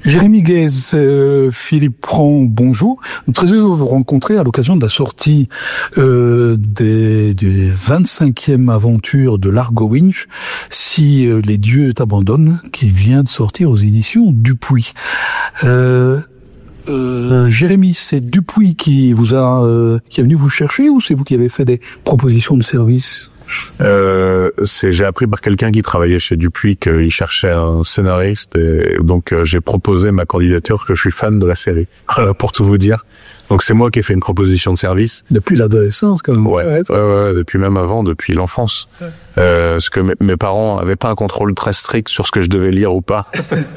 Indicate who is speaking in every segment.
Speaker 1: Jérémy Guèze, Philippe Prand, bonjour. Nous sommes très heureux de vous rencontrer à l'occasion de la sortie des 25e aventure de l'Argo Winch, Si les dieux t'abandonnent, qui vient de sortir aux éditions Dupuis. Jérémy, c'est Dupuis qui vous a qui est venu vous chercher ou c'est vous qui avez fait des propositions de service?
Speaker 2: J'ai appris par quelqu'un qui travaillait chez Dupuis qu'il cherchait un scénariste et donc j'ai proposé ma candidature, que je suis fan de la série. Pour tout vous dire. Donc c'est moi qui ai fait une proposition de service.
Speaker 1: Depuis l'adolescence, quand même.
Speaker 2: Ouais, depuis même avant, depuis l'enfance. Parce que mes parents avaient pas un contrôle très strict sur ce que je devais lire ou pas.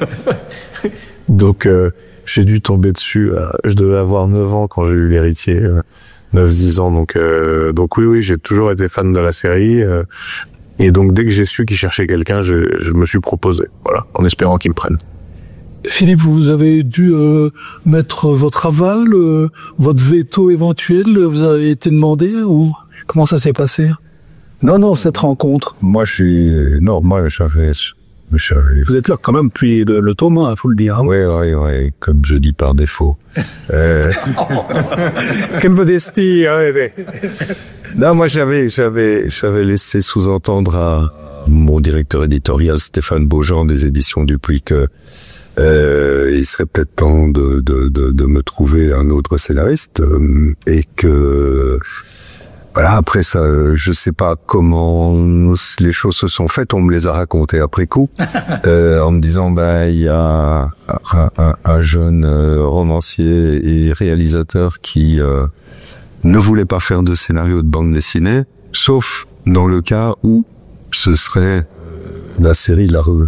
Speaker 2: Donc j'ai dû tomber dessus. Je devais avoir 9 ans quand j'ai eu l'héritier. 9-10 ans, donc oui, j'ai toujours été fan de la série, et donc dès que j'ai su qu'ils cherchaient quelqu'un, je me suis proposé, voilà, en espérant qu'ils me prennent.
Speaker 1: Philippe, vous avez dû mettre votre aval, votre veto éventuel, vous avez été demandé, ou comment ça s'est passé? Non, cette rencontre.
Speaker 3: Moi, j'avais...
Speaker 1: Vous êtes là quand même depuis le tome 1, faut le dire. Hein.
Speaker 3: Oui, comme je dis par défaut.
Speaker 1: Quelle modestie.
Speaker 3: Non, moi j'avais laissé sous-entendre à mon directeur éditorial Stéphane Beaujean des éditions Dupuis que il serait peut-être temps de me trouver un autre scénariste, et que voilà, après ça, je sais pas comment les choses se sont faites, on me les a racontées après coup, en me disant, il y a un jeune romancier et réalisateur qui ne voulait pas faire de scénario de bande dessinée, sauf dans le cas où ce serait la série L'Argue.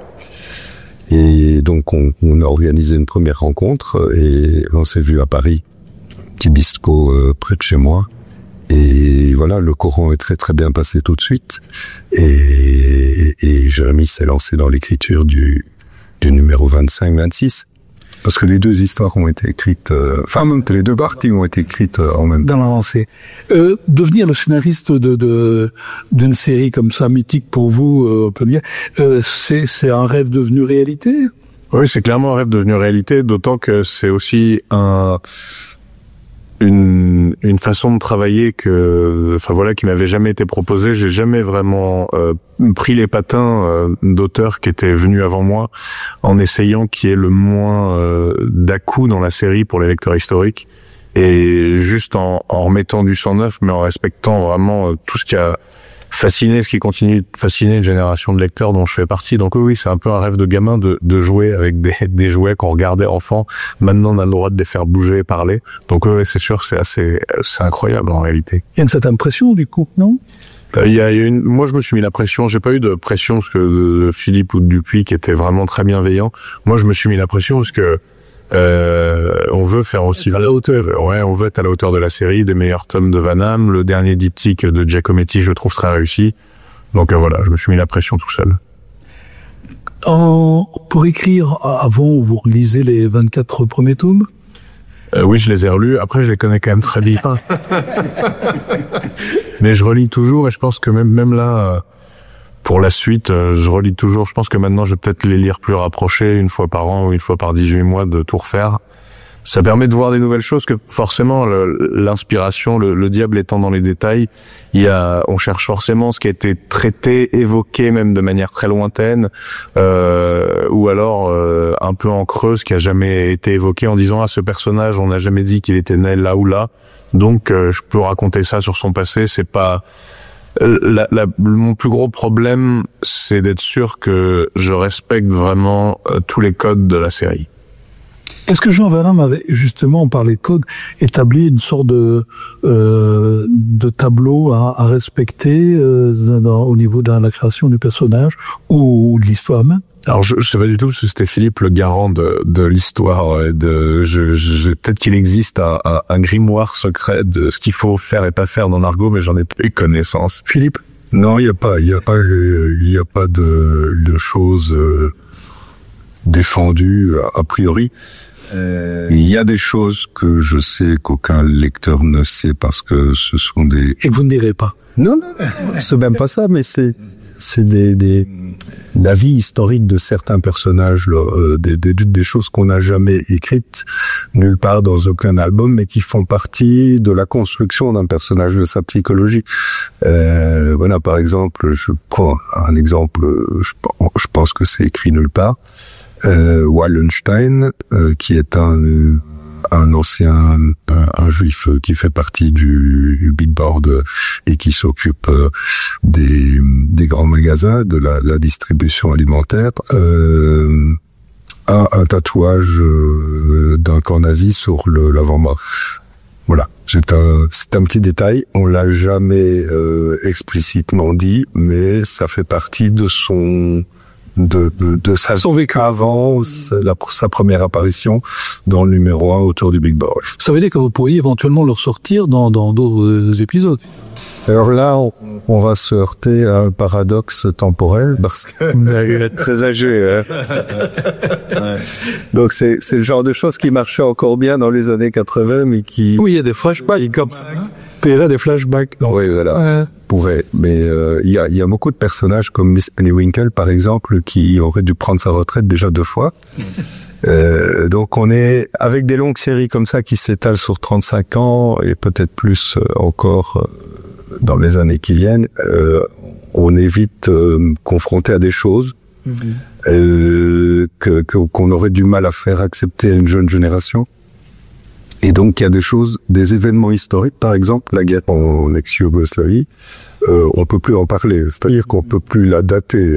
Speaker 3: Et donc on a organisé une première rencontre et on s'est vu à Paris, petit bistrot près de chez moi. Et voilà, le courant est très très bien passé tout de suite. Et Jérémy s'est lancé dans l'écriture du numéro 25-26. Parce que les deux histoires ont été écrites, même les deux parties ont été écrites en même temps.
Speaker 1: Dans l'avancée. Devenir le scénariste d'une série comme ça, mythique pour vous, c'est un rêve devenu réalité?
Speaker 2: Oui, c'est clairement un rêve devenu réalité, d'autant que c'est aussi une façon de travailler qui m'avait jamais été proposée. J'ai jamais vraiment pris les patins d'auteurs qui étaient venus avant moi, en essayant qu'il y ait le moins d'à-coups dans la série pour les lecteurs historiques, et juste en remettant du sang neuf, mais en respectant vraiment tout ce qui a fasciné, ce qui continue de fasciner une génération de lecteurs dont je fais partie. Donc oui, c'est un peu un rêve de gamin de jouer avec des jouets qu'on regardait enfant. Maintenant, on a le droit de les faire bouger et parler. Donc oui, c'est sûr, c'est incroyable en réalité.
Speaker 1: Il y a une certaine pression du coup, non?
Speaker 2: Moi, je me suis mis la pression. J'ai pas eu de pression parce que de Philippe ou de Dupuis qui était vraiment très bienveillant. Moi, je me suis mis la pression parce que on veut faire aussi à la hauteur. Ouais, on veut être à la hauteur de la série, des meilleurs tomes de Van Hamme. Le dernier diptyque de Giacometti, je le trouve très réussi. Donc voilà, je me suis mis la pression tout seul.
Speaker 1: Pour écrire avant, vous relisez les 24 premiers tomes?
Speaker 2: Oui, je les ai relus. Après, je les connais quand même très bien. Mais je relis toujours, et je pense que même là, pour la suite, je relis toujours. Je pense que maintenant, je vais peut-être les lire plus rapprochés, une fois par an ou une fois par 18 mois, de tout refaire. Ça permet de voir des nouvelles choses, que forcément, l'inspiration, le diable étant dans les détails, on cherche forcément ce qui a été traité, évoqué même de manière très lointaine, ou alors un peu en creux, ce qui a jamais été évoqué, en disant, ce personnage, on n'a jamais dit qu'il était né là ou là, donc je peux raconter ça sur son passé. C'est pas... mon plus gros problème, c'est d'être sûr que je respecte vraiment tous les codes de la série.
Speaker 1: Est-ce que Jean Van Hamme avait, justement, on parlait de code, établi une sorte de tableau à respecter au niveau de la création du personnage ou de l'histoire même?
Speaker 2: Alors je sais pas du tout, parce que c'était Philippe le garant de l'histoire. Peut-être qu'il existe un grimoire secret de ce qu'il faut faire et pas faire dans Argo, mais j'en ai pas eu connaissance.
Speaker 1: Philippe?
Speaker 3: Non, il y a pas de choses défendues a priori. Il y a des choses que je sais qu'aucun lecteur ne sait parce que ce sont des...
Speaker 1: Et vous ne direz pas?
Speaker 3: Non, c'est même pas ça, mais c'est la vie historique de certains personnages, là, des choses qu'on n'a jamais écrites nulle part dans aucun album, mais qui font partie de la construction d'un personnage, de sa psychologie. Voilà, par exemple, je prends un exemple, je pense que c'est écrit nulle part. Wallenstein, qui est un ancien, un juif qui fait partie du Big Board et qui s'occupe des grands magasins, de la distribution alimentaire, a un tatouage d'un camp nazi sur l'avant-bras. Voilà, c'est un petit détail, on l'a jamais explicitement dit, mais ça fait partie de son vécu avant sa première apparition dans le numéro 1 autour du Big Board.
Speaker 1: Ça veut dire que vous pourriez éventuellement le ressortir dans d'autres épisodes.
Speaker 3: Alors là, on va se heurter à un paradoxe temporel parce que vous allez être très âgé. Hein. Ouais. Donc c'est le genre de choses qui marchait encore bien dans les années 80, mais qui...
Speaker 1: Oui, il y a des flashbacks comme ça. Il y a des flashbacks.
Speaker 3: Non. Oui, voilà. Pouvait. Mais il y a beaucoup de personnages comme Miss Pennywinkle, par exemple, qui auraient dû prendre sa retraite déjà 2 fois. Donc on est avec des longues séries comme ça qui s'étalent sur 35 ans et peut-être plus encore dans les années qui viennent. On est vite confronté à des choses qu'on aurait du mal à faire accepter à une jeune génération. Et donc, il y a des événements historiques, par exemple, la guerre en ex-Yougoslavie, on peut plus en parler. C'est-à-dire qu'on peut plus la dater,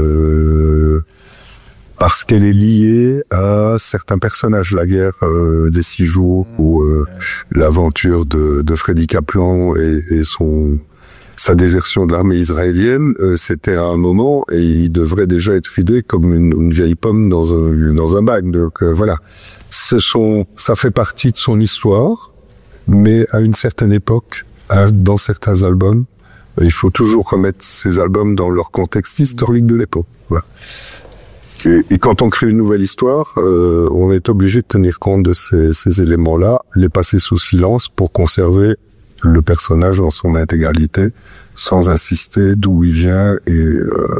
Speaker 3: parce qu'elle est liée à certains personnages. La guerre des 6 jours, ou l'aventure de Freddy Kaplan et sa désertion de l'armée israélienne, c'était à un moment, et il devrait déjà être vidé comme une vieille pomme dans un bac. Donc voilà. Ça fait partie de son histoire, mais à une certaine époque, dans certains albums, il faut toujours remettre ces albums dans leur contexte historique de l'époque. Voilà. Et quand on crée une nouvelle histoire, on est obligé de tenir compte de ces éléments-là, les passer sous silence pour conserver le personnage dans son intégralité, sans insister d'où il vient, et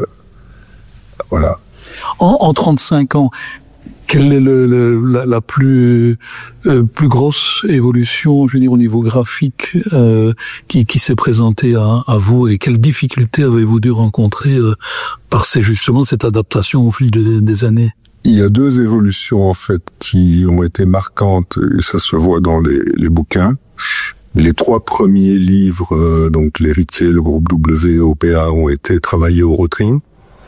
Speaker 3: voilà.
Speaker 1: En 35 ans, quelle est la plus grosse évolution, je veux dire, au niveau graphique, qui s'est présentée à vous, et quelles difficultés avez-vous dû rencontrer par justement cette adaptation au fil des années?
Speaker 3: Il y a 2 évolutions, en fait, qui ont été marquantes, et ça se voit dans les bouquins. Les 3 premiers livres, donc l'héritier, le groupe W, OPA, ont été travaillés au Rotring.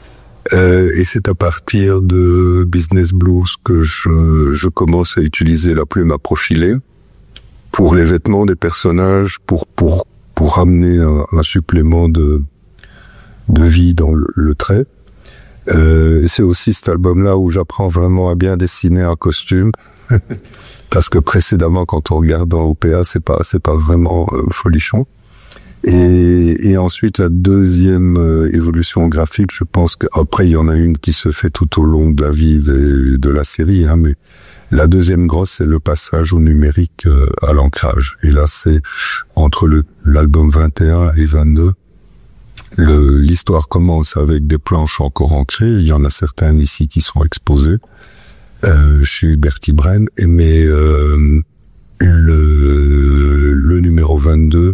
Speaker 3: Et c'est à partir de Business Blues que je commence à utiliser la plume à profiler pour les vêtements des personnages, pour amener un supplément de vie dans le trait. Et c'est aussi cet album-là où j'apprends vraiment à bien dessiner un costume. Parce que précédemment, quand on regarde dans OPA, c'est pas vraiment folichon. Et ensuite, la deuxième évolution graphique, je pense qu'après, il y en a une qui se fait tout au long de la vie de la série, hein, mais la deuxième grosse, c'est le passage au numérique à l'ancrage. Et là, c'est entre l'album 21 et 22. L'histoire commence avec des planches encore ancrées. Il y en a certaines ici qui sont exposées chez Bertie Bren, mais le numéro 22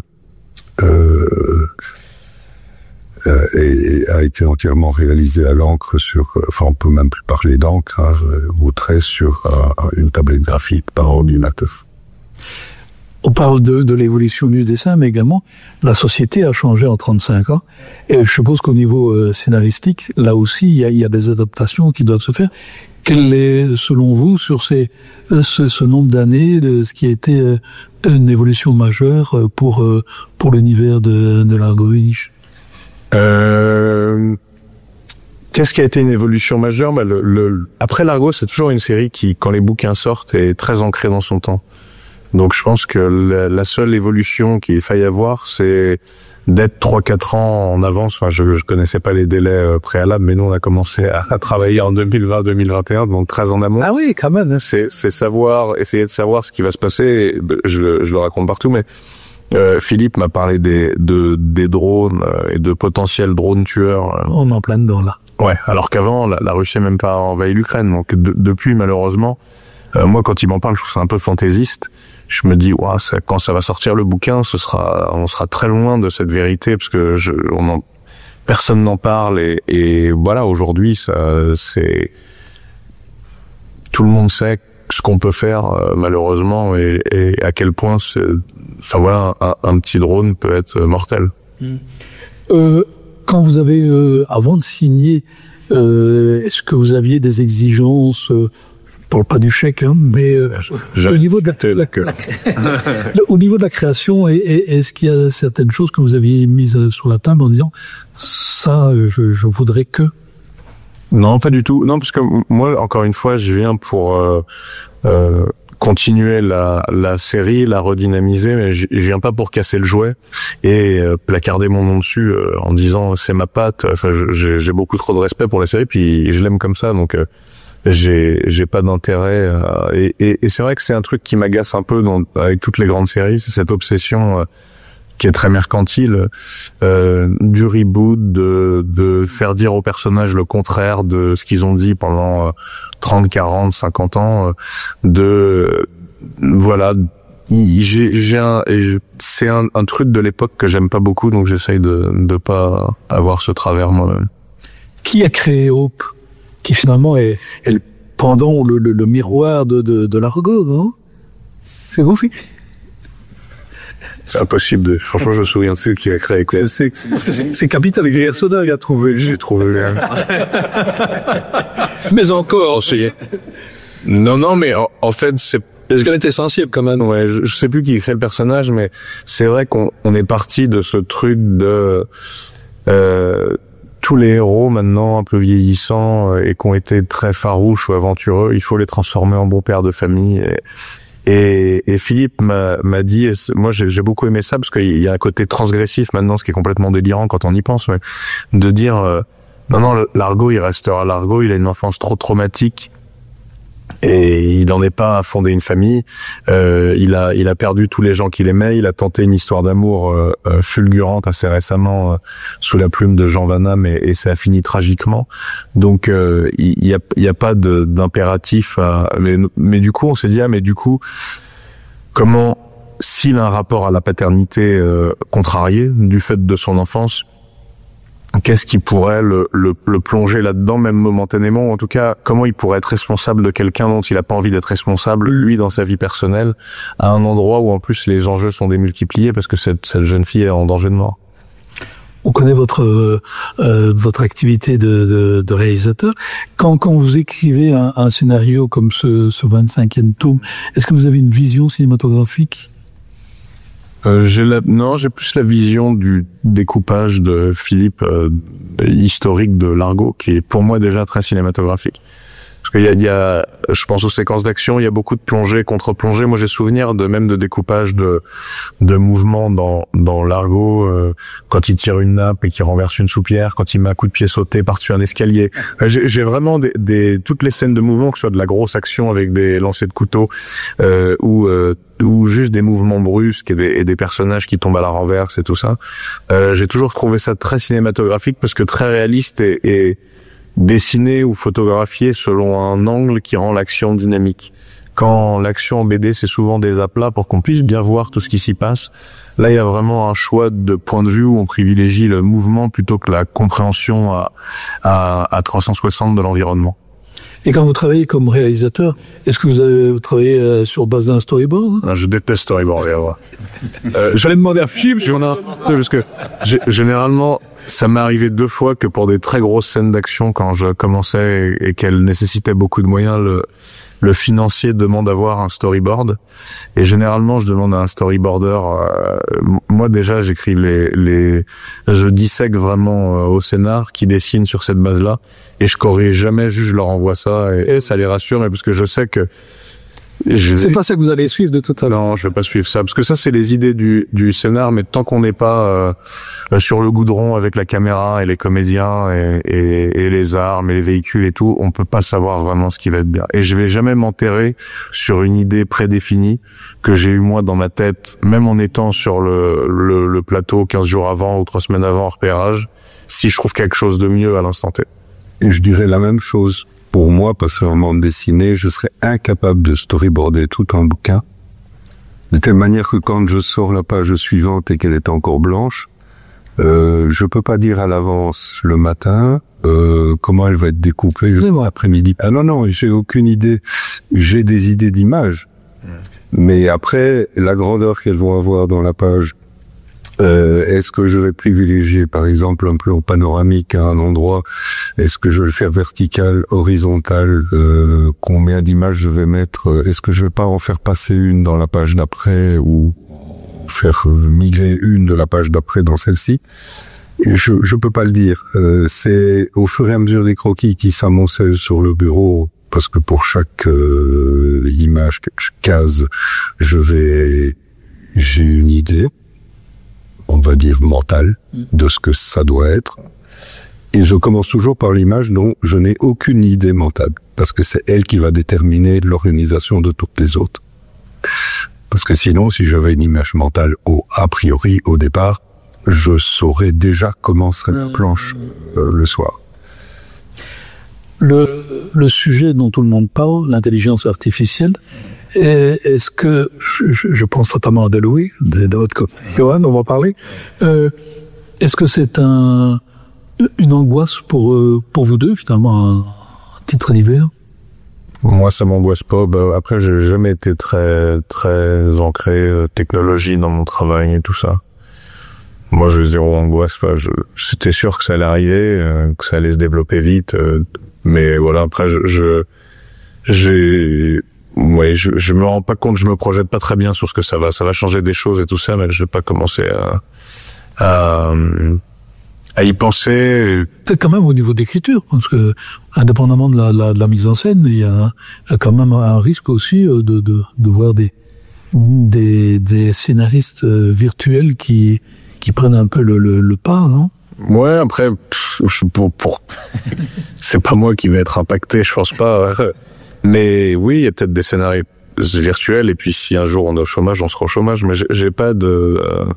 Speaker 3: a été entièrement réalisé à l'encre enfin on peut même plus parler d'encre, hein, au trait sur une tablette graphique par ordinateur.
Speaker 1: On parle de l'évolution du dessin, mais également la société a changé en 35 ans. Et je suppose qu'au niveau scénaristique, là aussi, il y a des adaptations qui doivent se faire. Quel est, selon vous, sur ce nombre d'années, ce qui a été une évolution majeure pour l'univers de l'Argo Winch?
Speaker 2: Qu'est-ce qui a été une évolution majeure? Après l'Argo, c'est toujours une série qui, quand les bouquins sortent, est très ancrée dans son temps. Donc je pense que la seule évolution qu'il faille avoir, c'est d'être 3-4 ans en avance. Enfin, je connaissais pas les délais préalables, mais nous on a commencé à travailler en 2020-2021, donc très en amont.
Speaker 1: Ah oui, quand même.
Speaker 2: C'est essayer de savoir ce qui va se passer. Je le raconte partout, mais Philippe m'a parlé des drones et de potentiels drones tueurs.
Speaker 1: On est en plein dedans, là.
Speaker 2: Ouais, alors qu'avant, la Russie n'a même pas envahi l'Ukraine. Donc depuis, malheureusement, moi, quand il m'en parle, je trouve ça un peu fantaisiste. Je me dis, ouah, quand ça va sortir le bouquin, on sera très loin de cette vérité, parce que personne n'en parle, et voilà, aujourd'hui, c'est tout le monde sait ce qu'on peut faire, malheureusement, et à quel point un petit drone peut être mortel.
Speaker 1: Quand vous avez, avant de signer, est-ce que vous aviez des exigences, je parle pas du chèque, hein, mais au niveau de au niveau de la création, est-ce qu'il y a certaines choses que vous aviez mises sur la table en disant ça, je voudrais que...
Speaker 2: Non, pas du tout. Non, parce que moi, encore une fois, je viens pour continuer la série, la redynamiser, mais je viens pas pour casser le jouet et placarder mon nom dessus en disant c'est ma patte. Enfin, j'ai beaucoup trop de respect pour la série, puis je l'aime comme ça, donc j'ai pas d'intérêt. Et c'est vrai que c'est un truc qui m'agace un peu avec toutes les grandes séries, c'est cette obsession qui est très mercantile, du reboot, de faire dire aux personnages le contraire de ce qu'ils ont dit pendant 30, 40, 50 ans, voilà. C'est un truc de l'époque que j'aime pas beaucoup, donc j'essaye de pas avoir ce travers moi-même.
Speaker 1: Qui a créé Hope, qui finalement est le pendant, le miroir de l'Argo, non? C'est vous, Philippe?
Speaker 2: C'est impossible franchement, je me souviens de ce qui a créé quoi.
Speaker 1: C'est Capital Grierson qui a trouvé.
Speaker 2: J'ai trouvé.
Speaker 1: Mais encore,
Speaker 2: Non, mais en fait, c'est
Speaker 1: qu'elle est essentielle quand même.
Speaker 2: Ouais, je sais plus qui crée le personnage, mais c'est vrai qu'on est parti de ce truc de tous les héros maintenant un peu vieillissants et qui ont été très farouches ou aventureux, il faut les transformer en bons pères de famille. Et Philippe m'a dit, moi j'ai beaucoup aimé ça parce qu'il y a un côté transgressif maintenant, ce qui est complètement délirant quand on y pense, mais de dire non, l'Argo il restera l'Argo, il a une enfance trop traumatique et il n'en est pas à fonder une famille. Il a perdu tous les gens qu'il aimait. Il a tenté une histoire d'amour fulgurante assez récemment sous la plume de Jean Van Damme et ça a fini tragiquement. Donc il y a pas d'impératif. Mais du coup on s'est dit comment, s'il a un rapport à la paternité contrarié du fait de son enfance, qu'est-ce qui pourrait le plonger là-dedans, même momentanément, ou en tout cas, comment il pourrait être responsable de quelqu'un dont il n'a pas envie d'être responsable, lui, dans sa vie personnelle, à un endroit où en plus les enjeux sont démultipliés parce que cette jeune fille est en danger de mort.
Speaker 1: On connaît votre activité de réalisateur. Quand vous écrivez un scénario comme ce 25e tome, est-ce que vous avez une vision cinématographique?
Speaker 2: J'ai plus la vision du découpage de Philippe historique de l'Argo, qui est pour moi déjà très cinématographique. Parce qu'il y a, je pense aux séquences d'action, il y a beaucoup de plongées, contre-plongées. Moi, j'ai souvenir de découpage de mouvements dans l'Argo, quand il tire une nappe et qu'il renverse une soupière, quand il met un coup de pied sauté par-dessus un escalier. J'ai vraiment toutes les scènes de mouvement, que ce soit de la grosse action avec des lancers de couteau, ou juste des mouvements brusques et des personnages qui tombent à la renverse et tout ça. J'ai toujours trouvé ça très cinématographique parce que très réaliste et dessiné ou photographié selon un angle qui rend l'action dynamique. Quand l'action en BD, c'est souvent des aplats pour qu'on puisse bien voir tout ce qui s'y passe. Là, il y a vraiment un choix de point de vue où on privilégie le mouvement plutôt que la compréhension à 360 de l'environnement.
Speaker 1: Et quand vous travaillez comme réalisateur, est-ce que vous travaillez sur base d'un storyboard?
Speaker 2: Je déteste storyboard. J'allais demander à Philippe, parce que généralement, ça m'est arrivé 2 fois que pour des très grosses scènes d'action, quand je commençais et qu'elles nécessitaient beaucoup de moyens, le financier demande d'avoir un storyboard. Et généralement, je demande à un storyboarder. Moi déjà, j'écris je dissèque vraiment au scénar, qui dessine sur cette base-là, et je corrige jamais, juste je leur envoie ça et ça les rassure, mais parce que je sais que
Speaker 1: C'est pas ça que vous allez suivre de toute façon.
Speaker 2: Non, je vais pas suivre ça, parce que ça, c'est les idées du scénar, mais tant qu'on n'est pas sur le goudron avec la caméra et les comédiens et les armes et les véhicules et tout, on peut pas savoir vraiment ce qui va être bien. Et je vais jamais m'enterrer sur une idée prédéfinie que j'ai eu moi dans ma tête, même en étant sur le plateau 15 jours avant ou 3 semaines avant en repérage, si je trouve quelque chose de mieux à l'instant T.
Speaker 3: Et je dirais la même chose. Pour moi, parce qu'en bande dessinée, je serais incapable de storyboarder tout un bouquin. De telle manière que quand je sors la page suivante et qu'elle est encore blanche, je peux pas dire à l'avance le matin comment elle va être découpée l'après-midi. Ah non, j'ai aucune idée. J'ai des idées d'images. Mais après, la grandeur qu'elles vont avoir dans la page, est-ce que je vais privilégier, par exemple, un plan panoramique à un endroit? Est-ce que je vais le faire vertical, horizontal? Combien d'images je vais mettre? Est-ce que je vais pas en faire passer une dans la page d'après ou faire migrer une de la page d'après dans celle-ci? Je peux pas le dire. C'est au fur et à mesure des croquis qui s'amoncellent sur le bureau, parce que pour chaque image, chaque case, j'ai une idée, on va dire mentale, de ce que ça doit être. Et je commence toujours par l'image dont je n'ai aucune idée mentale, parce que c'est elle qui va déterminer l'organisation de toutes les autres. Parce que sinon, si j'avais une image mentale a priori, au départ, je saurais déjà comment serait la planche le soir.
Speaker 1: Le sujet dont tout le monde parle, l'intelligence artificielle, est-ce que, je pense notamment à Delouis, d'autres comme Johan, on va parler, est-ce que c'est une angoisse pour vous deux, finalement, à titre divers?
Speaker 2: Moi, ça m'angoisse pas. Après, j'ai jamais été très, très ancré technologie dans mon travail et tout ça. Moi, j'ai zéro angoisse. Enfin, j'étais sûr que ça allait arriver, que ça allait se développer vite. Mais voilà, après, je me rends pas compte, je me projette pas très bien sur ce que ça va changer des choses et tout ça, mais je vais pas commencer à y penser.
Speaker 1: C'est quand même au niveau d'écriture, parce que, indépendamment de la mise en scène, il y a quand même un risque aussi de voir des scénaristes virtuels qui prennent un peu le pas, non?
Speaker 2: Ouais, après, c'est pas moi qui vais être impacté, je pense pas. Mais oui, il y a peut-être des scénarios virtuels, et puis si un jour on est au chômage, on sera au chômage, mais j'ai pas de...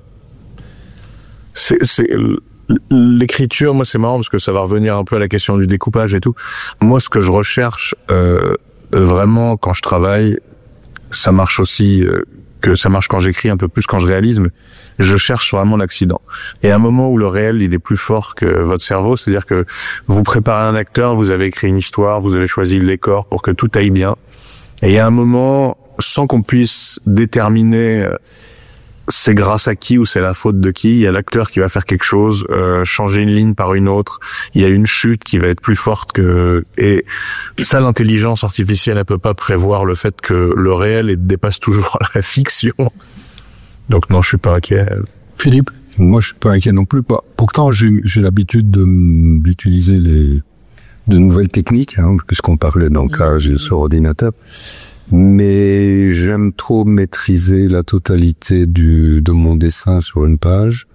Speaker 2: L'écriture, moi c'est marrant parce que ça va revenir un peu à la question du découpage et tout. Moi, ce que je recherche vraiment quand je travaille, ça marche aussi... que ça marche quand j'écris, un peu plus quand je réalise, mais je cherche vraiment l'accident. Et à un moment où le réel, il est plus fort que votre cerveau, c'est-à-dire que vous préparez un acteur, vous avez écrit une histoire, vous avez choisi le décor pour que tout aille bien. Et il y a un moment, sans qu'on puisse déterminer c'est grâce à qui ou c'est la faute de qui, il y a l'acteur qui va faire quelque chose, changer une ligne par une autre, il y a une chute qui va être plus forte que... Et ça, l'intelligence artificielle, elle peut pas prévoir le fait que le réel dépasse toujours la fiction. Donc non, je suis pas inquiet.
Speaker 1: Philippe?
Speaker 3: Moi, je suis pas inquiet non plus. Pourtant, j'ai l'habitude d'utiliser de nouvelles techniques, puisqu'on parlait d'encage sur ordinateur. Mais j'aime trop maîtriser la totalité de mon dessin sur une page,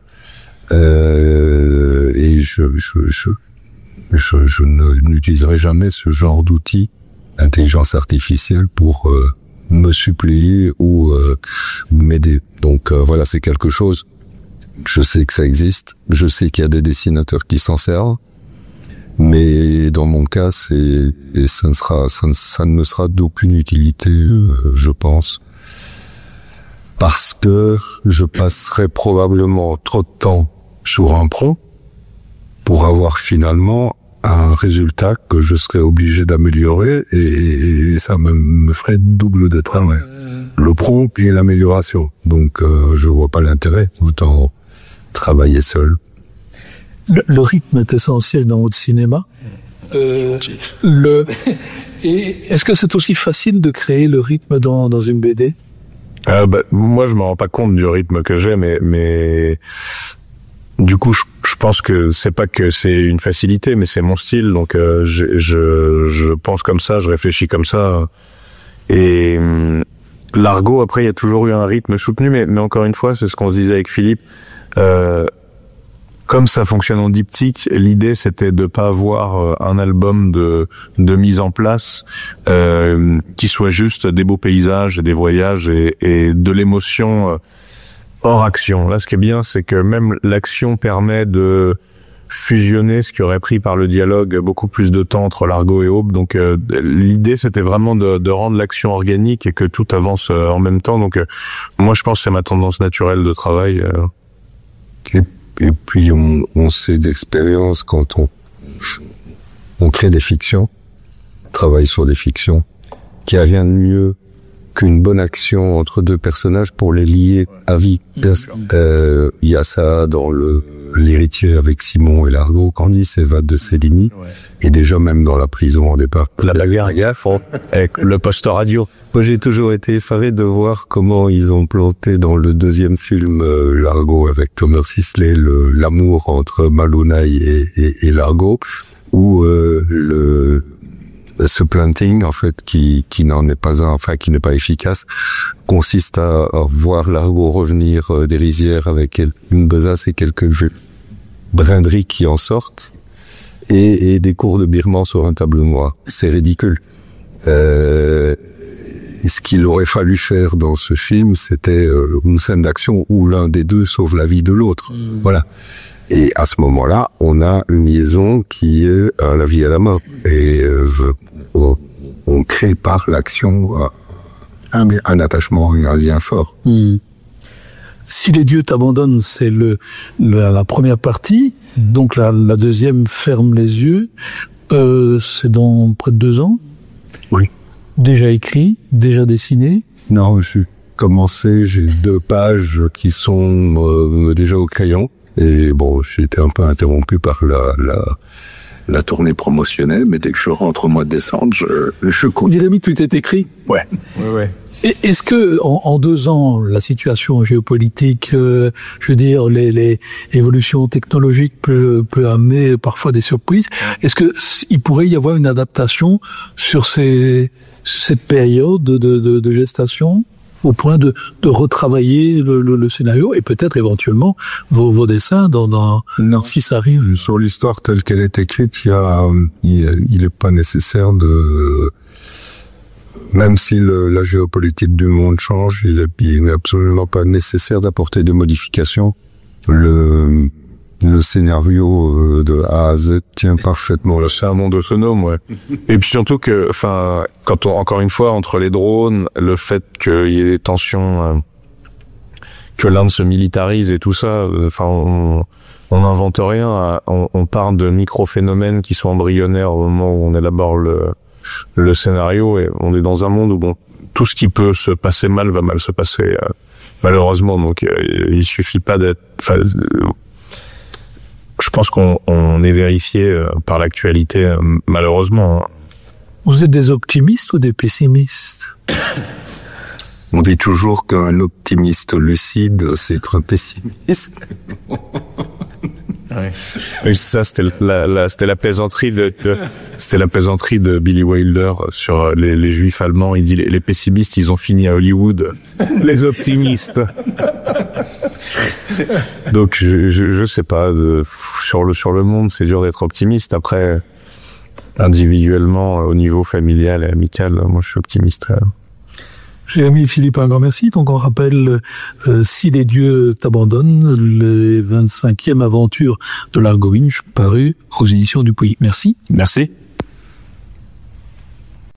Speaker 3: et je n'utiliserai jamais ce genre d'outil, intelligence artificielle, pour me suppléer ou m'aider. Donc voilà, c'est quelque chose. Je sais que ça existe, je sais qu'il y a des dessinateurs qui s'en servent. Mais dans mon cas, ça ne me sera d'aucune utilité, je pense, parce que je passerai probablement trop de temps sur un prompt pour avoir finalement un résultat que je serais obligé d'améliorer, et ça me ferait double de travail. Le prompt et l'amélioration. Donc, je vois pas l'intérêt, autant travailler seul.
Speaker 1: Le rythme est essentiel dans votre cinéma. Et est-ce que c'est aussi facile de créer le rythme dans une BD?
Speaker 2: Moi, je me rends pas compte du rythme que j'ai, mais du coup, je pense que c'est pas que c'est une facilité, mais c'est mon style. Donc, je pense comme ça, je réfléchis comme ça. Et l'argot, après, il y a toujours eu un rythme soutenu, mais encore une fois, c'est ce qu'on se disait avec Philippe. Comme ça fonctionne en diptyque, l'idée c'était de pas avoir un album de mise en place qui soit juste des beaux paysages et des voyages et de l'émotion hors action. Là, ce qui est bien, c'est que même l'action permet de fusionner ce qui aurait pris par le dialogue beaucoup plus de temps entre l'argot et Aube. Donc l'idée c'était vraiment de rendre l'action organique et que tout avance en même temps. Donc moi je pense que c'est ma tendance naturelle de travail.
Speaker 3: Et puis on sait d'expérience quand on crée des fictions, travaille sur des fictions, qu'il n'y a rien de mieux qu'une bonne action entre deux personnages pour les lier à vie. Il y a ça dans l'héritier avec Simon et l'argot, Candice s'évade de Céline, et déjà même dans la prison au départ.
Speaker 2: La bagarre gaffe avec le poste radio.
Speaker 3: Moi j'ai toujours été effaré de voir comment ils ont planté dans le deuxième film l'argot avec Thomas Sisley l'amour entre Maloney et l'argot, où ce planting en fait qui n'en est pas un, enfin qui n'est pas efficace, consiste à voir l'argot revenir des rizières avec une besace et quelques brindilles qui en sortent et des cours de birman sur un tableau noir. C'est ridicule. Ce qu'il aurait fallu faire dans ce film, c'était une scène d'action où l'un des deux sauve la vie de l'autre. Voilà. Et à ce moment-là, on a une liaison qui est à la vie et à la mort. Et on crée par l'action un attachement, un lien fort.
Speaker 1: Si les dieux t'abandonnent, c'est la première partie. Donc la deuxième, Ferme les yeux. C'est dans près de 2 ans.
Speaker 3: Oui.
Speaker 1: Déjà écrit, déjà dessiné.
Speaker 3: Non, j'ai commencé, j'ai 2 pages qui sont déjà au crayon. Et bon, j'ai été un peu interrompu par la tournée promotionnelle, mais dès que je rentre au mois de décembre, je compte.
Speaker 1: Jérémy, tout est écrit.
Speaker 3: Ouais.
Speaker 1: Et est-ce que en 2 ans, la situation géopolitique, je veux dire, les évolutions technologiques peut amener parfois des surprises. Est-ce que il pourrait y avoir une adaptation sur cette période de gestation, au point de retravailler le scénario et peut-être éventuellement vos dessins dans
Speaker 3: non,
Speaker 1: si ça arrive.
Speaker 3: Sur l'histoire telle qu'elle est écrite, il est pas nécessaire même si la géopolitique du monde change, il est absolument pas nécessaire d'apporter des modifications. Le scénario de A à Z tient parfaitement.
Speaker 2: C'est un monde autonome, ouais. Et puis surtout que, enfin, encore une fois, entre les drones, le fait qu'il y ait des tensions, que l'Inde se militarise et tout ça, enfin, on n'invente rien. On part de micro-phénomènes qui sont embryonnaires au moment où on élabore le scénario, et on est dans un monde où bon, tout ce qui peut se passer mal va mal se passer, malheureusement. Donc, il suffit pas d'être. Je pense qu'on est vérifié par l'actualité, malheureusement.
Speaker 1: Vous êtes des optimistes ou des pessimistes?
Speaker 3: On dit toujours qu'un optimiste lucide, c'est un pessimiste.
Speaker 2: Ouais. Et ça, c'était la plaisanterie c'était la plaisanterie de Billy Wilder sur les juifs allemands. Il dit les pessimistes, ils ont fini à Hollywood. Les optimistes. Donc je sais pas, sur le monde, c'est dur d'être optimiste. Après, individuellement, au niveau familial et amical, moi je suis optimiste.
Speaker 1: Jérémy et Philippe, un grand merci. Donc on rappelle Si les dieux t'abandonnent, les 25e aventures de l'Argot Winch, paru aux éditions Dupuis. Merci.
Speaker 2: Merci.